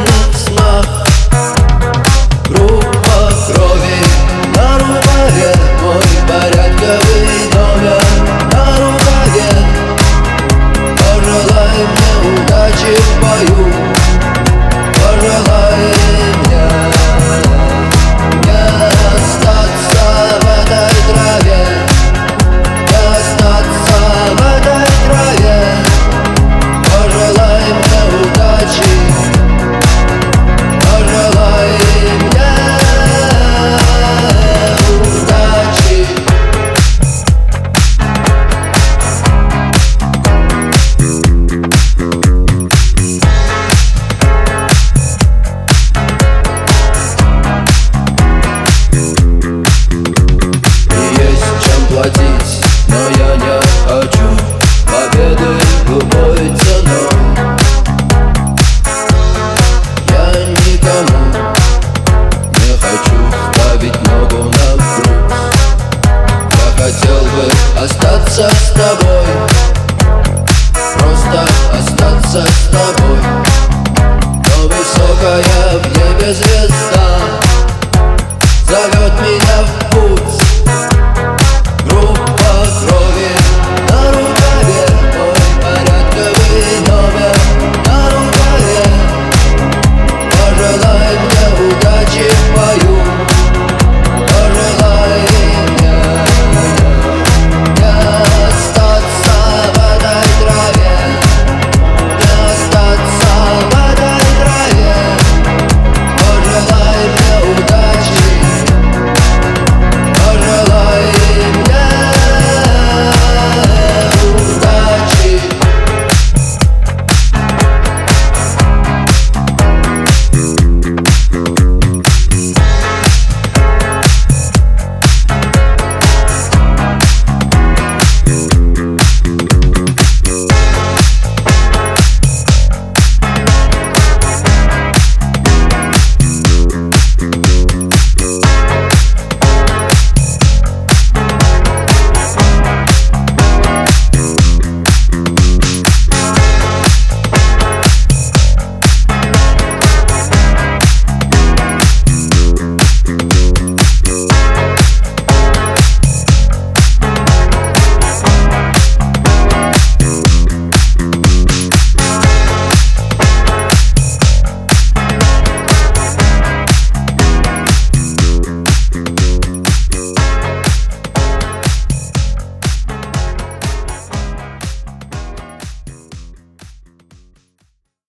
нежных снах. Группа крови на рукаве, мой порядковый номер на рукаве. Пожелай мне удачи в бою, пожелай мне не остаться в этой траве, не остаться в этой траве. Пожелай мне удачи, пожелай мне удачи. Есть чем платить, но я не хочу победы любой ценой. Я никому не хочу ставить ногу на грудь. Я хотел бы остаться с тобой, просто остаться с тобой. Но высокая в небе звезда